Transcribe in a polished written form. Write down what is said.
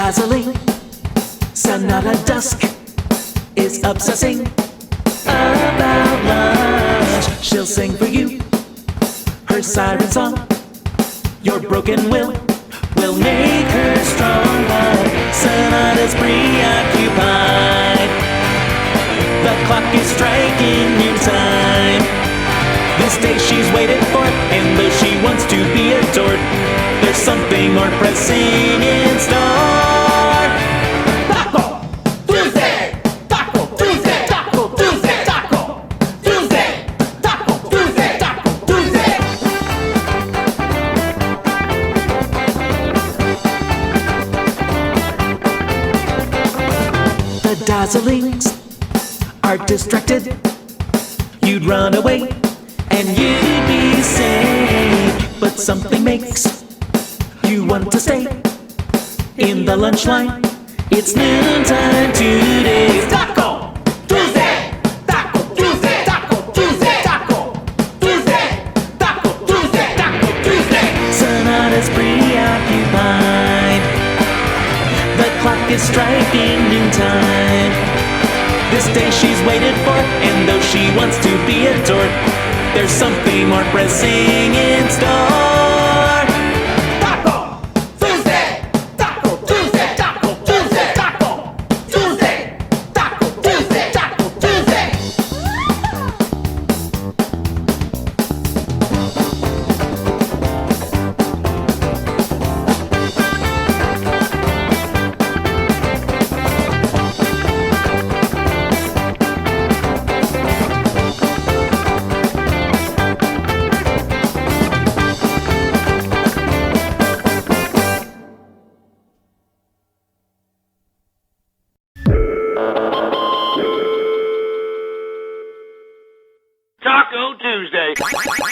dazzling Sonata Dusk is obsessing about love. She'll sing for you her siren song. Your broken will make her strong. But Sonata's preoccupied. The clock is striking noon time. This day she's waited for, and though she wants to be adored, there's something more pressing in store. Taco Tuesday! Taco Tuesday! Taco Tuesday! Taco Tuesday! Taco Tuesday! Taco Tuesday! The dazzlings are distracted. You'd run away and you'd be safe, but something makes you want to stay in the lunch line. It's noontime today. Taco Tuesday! Taco Tuesday! Taco Tuesday! Taco Tuesday! Taco Tuesday! Taco Tuesday! Sonata's preoccupied. The clock is striking noontime. This day she's waited for, and though she wants to be adored, there's something more pressing in store. Taco Tuesday! Taco Tuesday! Taco Tuesday! Taco Tuesday! Taco Tuesday! Taco Tuesday! Taco Tuesday.